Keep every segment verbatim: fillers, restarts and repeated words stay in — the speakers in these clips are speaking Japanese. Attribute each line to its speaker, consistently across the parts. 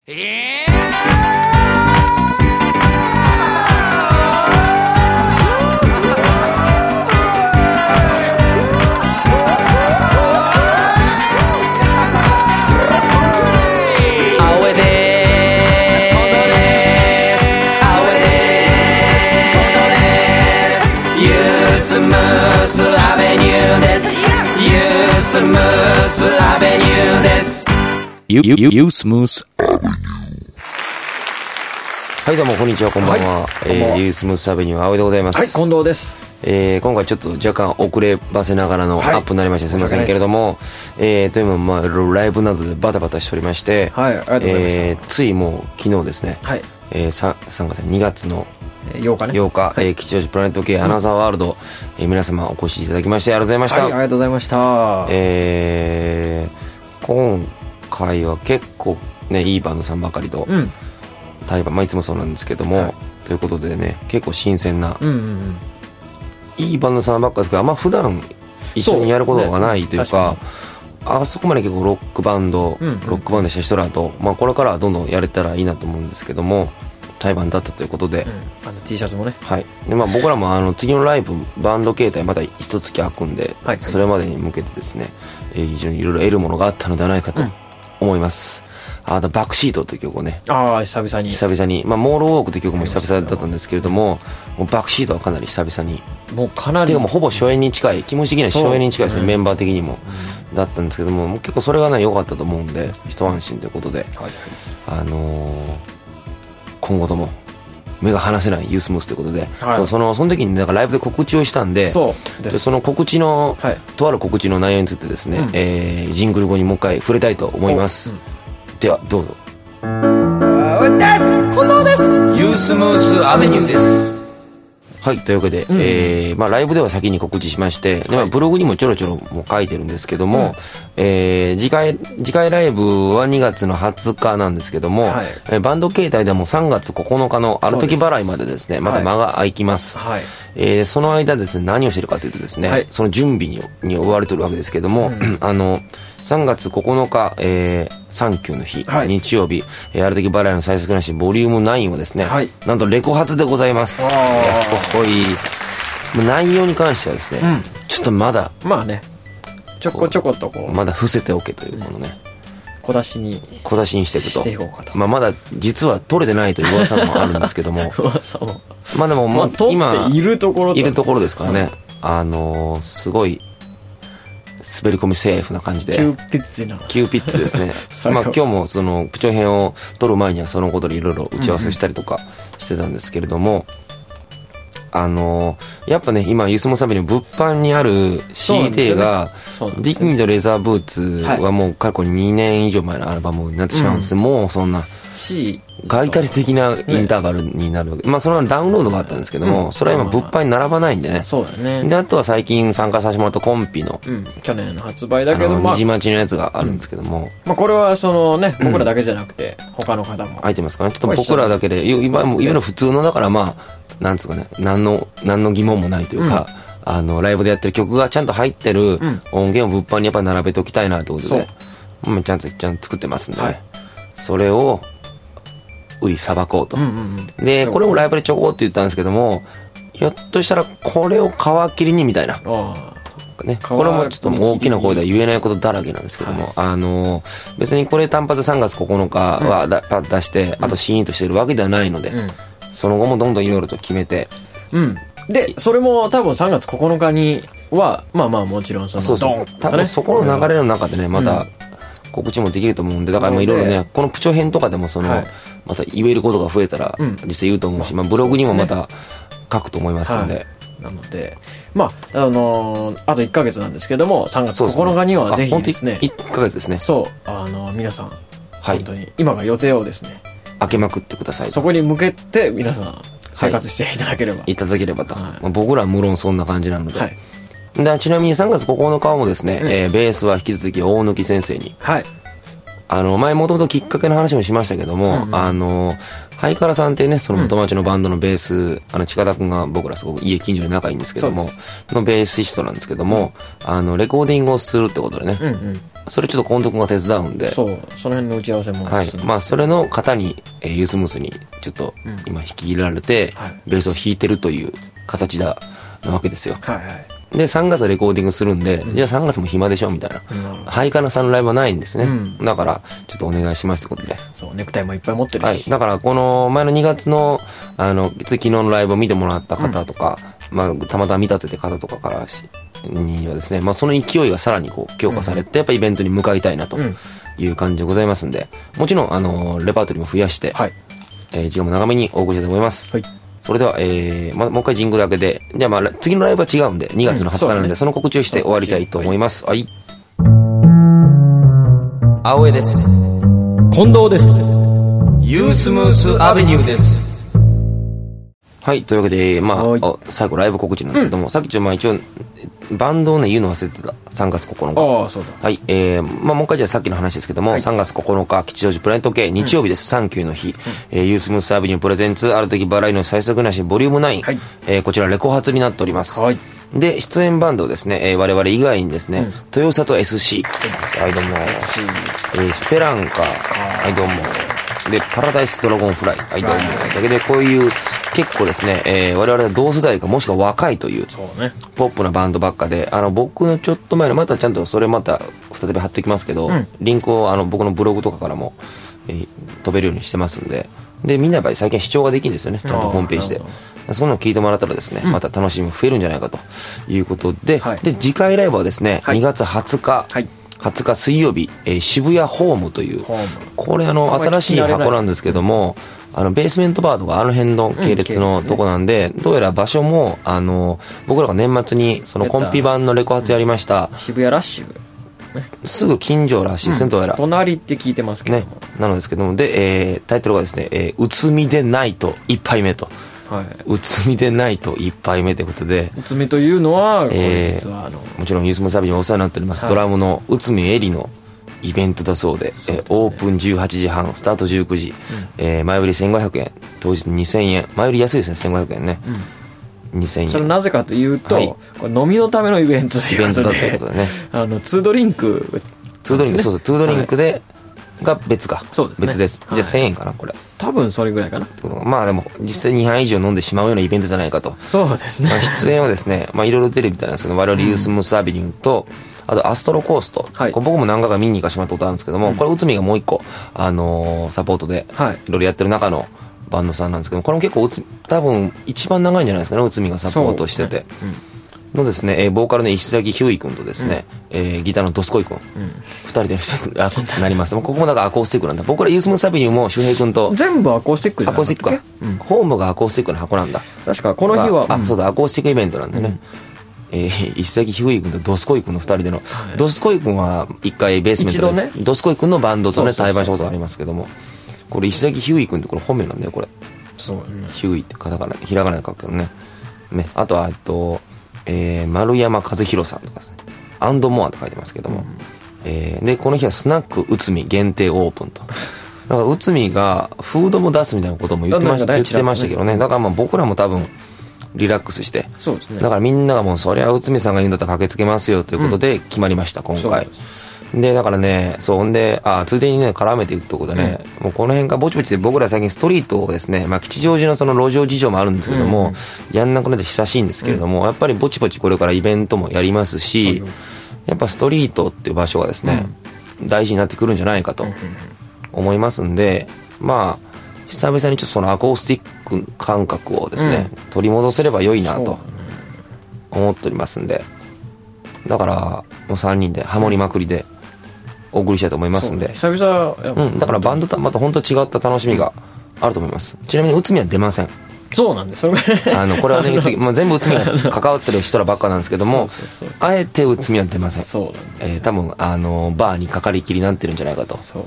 Speaker 1: スムースアベニューです。ユースムースアベニューです。ユースムースアベニュー。はい、どうもこんにちは、こんばんは。はい、えー、ユースムースアベニュー青井でございます。
Speaker 2: はい、近藤です。
Speaker 1: えー、今回ちょっと若干遅ればせながらのアップになりまして、はい、すみませんけれども、えー、というのも、まあ、ライブなどでバタバタしておりまして、
Speaker 2: はい、ありがとうございました。
Speaker 1: えー、ついもう昨日ですね、はい、えー、さんがつにがつの
Speaker 2: ようかね。
Speaker 1: ようか、はい、えー、吉祥寺プラネット系アナウンサーワールド、うん、えー、皆様お越しいただきましてありがとうございました。
Speaker 2: はい、ありがとうございました。
Speaker 1: えー、今回は結構ね、いいバンドさんばかりと、うん、対バン、まあいつもそうなんですけども、はい、ということでね、結構新鮮な、うんうんうん、いいバンドさんばっかですけど、あんま普段一緒にやることがないというか、あそこまで結構ロックバンド、うんうん、ロックバンドした人らと、まあこれからはどんどんやれたらいいなと思うんですけども、対バンだったということで、
Speaker 2: うん、あの T シャツもね、
Speaker 1: はい、で、まあ、僕らもあの次のライブバンド形態また一月空くんで、はいはい、それまでに向けてですね、えー、非常にいろいろ得るものがあったのではないかと思います、うん、あとバックシートという曲をね、
Speaker 2: ああ久々に
Speaker 1: 久々に、まあ、モールウォークという曲も久々だったんですけれども、もうバックシートはかなり久々に、
Speaker 2: もうかなり
Speaker 1: てかもうほぼ初演に近い、気持ち的には初演に近いですね、メンバー的にも、うん、だったんですけども、もう結構それがね良かったと思うんで一安心ということで、はいはい、あのー、今後とも目が離せないユースムースということで、はい、そう そのその時にだからライブで告知をしたんで、
Speaker 2: そうです。
Speaker 1: でその告知の、はい、とある告知の内容についてですね、うん、えー、ジングル後にもう一回触れたいと思います、うん、ではどうぞ。
Speaker 2: 近藤です。
Speaker 1: ユースムースアベニューです。はい、というわけで、うん、えーまあ、ライブでは先に告知しまして、でまあ、ブログにもちょろちょろも書いてるんですけども、うん、えー、次回次回ライブはにがつのはつかなんですけども、はい、えー、バンド形態ではもうさんがつここのかのある時払いまでですね、また間が空きます、はい、えー、その間ですね何をしてるかというとですね、はい、その準備にに追われてるわけですけども、うん、あのさんがつここのか、えー、サンキューの日、はい、日曜日、えー、ある時払いの最速なしボリュームナインをですね、はい、なんとレコ発でございます。やっこいい内容に関してはですね、うん、ちょっとまだ
Speaker 2: まあねちょこちょことこう
Speaker 1: まだ伏せておけというこのね、
Speaker 2: 小出しに
Speaker 1: 小出しにしていくと
Speaker 2: していこうかと、
Speaker 1: まあ、まだ実は取れてないという噂もあるんですけども
Speaker 2: 噂も
Speaker 1: まあでももう、まあ、今
Speaker 2: いるところ
Speaker 1: いるところですからね、うん、あのー、すごい滑り込みセーフな感じで
Speaker 2: 急ピッツな
Speaker 1: 急ピッツですねまあ今日もそのプチョ編を撮る前にはそのことでいろいろ打ち合わせをしたりとかしてたんですけれども、うんうん、あのー、やっぱね今ユースモサビの物販にある シーディー が、ね、ビキニとレザーブーツはもう過去にねん以上前のアルバムになってしまうんです、うん、もうそんな
Speaker 2: C
Speaker 1: 外タリ的なインターバルになるわけ、ね、まあそれはダウンロードがあったんですけども、うん、それは今物販に並ばないんでね、
Speaker 2: そうだね。
Speaker 1: であとは最近参加させてもらったコンピの、
Speaker 2: うん、去年の発売だけども
Speaker 1: 虹待ちのやつがあるんですけども、うん、
Speaker 2: まあこれはそのね僕らだけじゃなくて、うん、他の方も
Speaker 1: 空いてますからね。ちょっと僕らだけで今の普通のだからまあなんつうかね何の何の疑問もないというか、うん、あのライブでやってる曲がちゃんと入ってる音源を物販にやっぱり並べておきたいなということで、うん、ちゃんとちゃんと作ってますんでね、はい、それを売りさばこうと、うんうんうん、でこれをライブでちょこうって言ったんですけども、ひょっとしたらこれを皮切りにみたいな、ね、これもちょっと大きな声では言えないことだらけなんですけども、はい、あの別にこれ単発さんがつここのかはだ、うん、出してあとシーンとしてるわけではないので、うん、その後もどんどんいろいろと決めて、
Speaker 2: うん、でそれも多分さんがつここのかにはまあまあもちろんその
Speaker 1: そうそう、多分そこの流れの中でねまた、うん、告知もできると思うんで、だからいろいろねこのプチョ編とかでもその、はい、また言えることが増えたら実際言うと思うし、うん、まあ、ブログにもまた書くと思いますんで、はい、
Speaker 2: なのでまああのー、あといっかげつなんですけどもさんがつここのかにはぜひですね、
Speaker 1: いっかげつですね、
Speaker 2: そうあのー、皆さん、はい、本当に今が予定をですね
Speaker 1: 開けまくってください。
Speaker 2: そこに向けて皆さん生活していただければ、
Speaker 1: はい、いただければと、はい、まあ、僕らは無論そんな感じなので、はい、でちなみにさんがつここのかもですね、うん、えー、ベースは引き続き大貫先生に、はい、あの前もともときっかけの話もしましたけども、うんうん、あのハイカラさんっていうねその元町のバンドのベース、うん、あの近田くんが僕らすごく家近所で仲いいんですけどものベーシストなんですけども、うん、あのレコーディングをするってことでね、うんうん、 それちょっと近藤君が手伝うんで。
Speaker 2: そう、その辺の打ち合わせも。
Speaker 1: はい。まあ、それの方に、えー、ユースムースに、ちょっと、今引き入れられて、うんはい、ベースを弾いてるという形だ、なわけですよ。はいはい。で、さんがつレコーディングするんで、うん、じゃあさんがつも暇でしょみたいな。うん、ハイカナさんのライブはないんですね。うん、だから、ちょっとお願いしますってことで。
Speaker 2: そう、ネクタイもいっぱい持ってるし。
Speaker 1: はい。だから、この前のにがつの、あの、昨日のライブを見てもらった方とか、うん、まあ、たまたま見立てて方とかからにはですね、まあ、その勢いがさらにこう、強化されて、やっぱイベントに向かいたいなという感じでございますんで、もちろん、あの、レパートリーも増やして、はい、えー、時間も長めにお送りしたいと思います。はい。それでは、えー、ま、もう一回ジングルだけで、じゃあまあ、次のライブは違うんで、にがつのはつかなんで、うん そ, ね、その告知をして終わりたいと思います。はい。青江です。
Speaker 2: 近藤です。
Speaker 1: ユースムースアベニューです。はい、というわけで、まあ、最後ライブ告知なんですけども、うん、さっきちょっとまあ一応、バンドをね、言うの忘れてた。さんがつここのか。
Speaker 2: ああ、そうだ。
Speaker 1: はい、えー、まあもう一回じゃあさっきの話ですけども、はい、さんがつここのか、吉祥寺プラネット系、日曜日です。サンキューの日。うん、えー、ユースムースアベニュープレゼンツ、ある時バラエの最速なし、ボリュームナイン。はい、えー、こちらレコ発になっております。はい。で、出演バンドですね、えー、我々以外にですね、うん、豊里 エスシー。はい、どうも。エスシー。えー、スペランカ。はい、どうも。で、パラダイスドラゴンフライ。はい、どうも。だけで、こういう、結構ですね、えー、我々は同世代かもしくは若いという、そうね、ポップなバンドばっかで、あの、僕のちょっと前の、またちゃんとそれまた、再び貼っておきますけど、うん、リンクをあの、僕のブログとかからも、えー、飛べるようにしてますんで、で、みんなやっぱり最近視聴ができるんですよね、ちゃんとホームページで。そんなの聞いてもらったらですね、うん、また楽しみも増えるんじゃないかということで、はい、で、次回ライブはですね、はい、にがつはつか、はいはつか水曜日、えー、渋谷ホームという、これあの、新しい箱なんですけども、あの、ベースメントバーとかあの辺の系列のとこなんで、うんね、どうやら場所も、あの、僕らが年末にそのコンピ版のレコ発やりました、
Speaker 2: 渋谷ラッシュ。
Speaker 1: ね、すぐ近所らしいですね、うん、どうやら。
Speaker 2: 隣って聞いてますけども。
Speaker 1: ね。なのですけども、で、えー、タイトルがですね、えー、うつみでないといっぱいめと。はい、うつみでないといっぱいめということで、
Speaker 2: うつみというのは、えー、実はあの
Speaker 1: もちろんユースムサビにお世話になっております、はい、ドラムのうつみえりのイベントだそうで、そうですね、えー、オープンじゅうはちじはんスタートじゅうくじ、うんえー、前売りせんごひゃくえん当日にせんえん、前売り安いですね、せんごひゃくえんね、うん、にせんえん。
Speaker 2: それなぜかというと、はい、これ飲みのためのイベントということで、イベントだということでねあのツードリンク、
Speaker 1: ツードリンク、そうそう、ツードリンクで、はいが別か。そうですね。別です。じゃあせんえんかな、これ。
Speaker 2: 多分それぐらいかな。
Speaker 1: まあでも、実際にはい以上飲んでしまうようなイベントじゃないかと。
Speaker 2: そうですね。
Speaker 1: まあ、出演はですね、まあいろいろ出るみたいなんですけど、我々ユースムースアビニューと、あとアストロコースト。はい、僕も何回か見に行かしてもらったことあるんですけども、うん、これ、内海がもう一個、あのー、サポートで、いろいろやってる中のバンドさんなんですけど、これも結構、多分、一番長いんじゃないですかね、内海がサポートしてて。のですね、えー、ボーカルの石崎ひゅうい君とですね、うん、えー、ギターのドスコイ君、うん、ふたりで一つになります。ここもだからアコースティックなんだ。僕らユースムースアビニューも周平君と
Speaker 2: 全部アコースティックじゃなかったっけ？アコースティックか、うん、ホ
Speaker 1: ームがアコースティックの箱なんだ。
Speaker 2: 確かこの日は、
Speaker 1: あ、うん、そうだ、アコースティックイベントなんでね、うん、えー、石崎ひゅうい君とドスコイ君のふたりでの、はい、ドスコイ君は一回ベースメントで、ね、ドスコイ君のバンドとね対バンしたことがありますけども、これ石崎ひゅうい君ってこれ本名なんだよ、これ。そうね、ヒューイってカタカナ、ひらがなで書くけどね。ね、あとはえっとえー、丸山和弘さんとかですね、アンドモアって書いてますけども、うん、えー、でこの日はスナック内海限定オープンと。だから内海がフードも出すみたいなことも言ってました、言ってましたけどね。だからまあ僕らも多分リラックスして、そうですね、だからみんながもうそりゃ内海さんが言うんだったら駆けつけますよということで決まりました、うん、今回。でだからね、そう、んで、あ、ついでにね、絡めていくってことでね、うん、もうこの辺がぼちぼちで僕ら最近ストリートをですね、まあ吉祥寺のその路上事情もあるんですけども、うん、やんなくなって久しいんですけれども、うん、やっぱりぼちぼちこれからイベントもやりますし、うん、やっぱストリートっていう場所がですね、うん、大事になってくるんじゃないかと思いますんで、まあ、久々にちょっとそのアコースティック感覚をですね、うん、取り戻せれば良いなと思っておりますんで、だからもうさんにんでハモりまくりで、お送りしたいと思いますんで、ね、
Speaker 2: 久々、
Speaker 1: うん、だからバンドとはまた本当違った楽しみがあると思います。ちなみに内海は出ません。
Speaker 2: そうなんです。それ
Speaker 1: あのこれはね、まあ、全部内海が関わってる人らばっかなんですけども、そうそうそう、あえて内海は出ません。そうなんです、えー、多分あのバーにかかりきりになってるんじゃないかと。そう、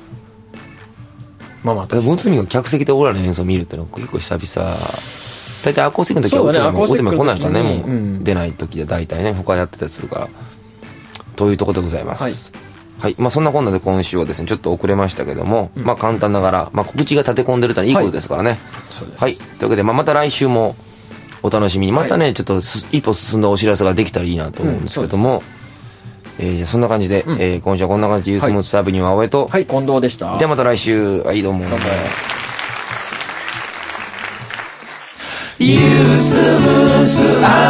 Speaker 1: まあまあ、内海が客席で俺らの演奏を見るっていうのは結構久々。大体アコースティックの時は内海も、内海来ないからね、もう、うん、出ない時で大体ね他やってたりするからというところでございます。はいはい。まあそんなこんなで今週はですね、ちょっと遅れましたけども、うん、まあ簡単ながら、まあ告知が立て込んでるというのはいいことですからね。はい。そうです。はい。というわけで、まあまた来週もお楽しみに。またね、はい、ちょっと一歩進んだお知らせができたらいいなと思うんですけども、うん、 えー、じゃあそんな感じで、うん、えー、今週はこんな感じでユースムースアベニュー青江と、
Speaker 2: はい、近藤でした。
Speaker 1: ではまた来週。はい、どうも。どうも。ユースムースア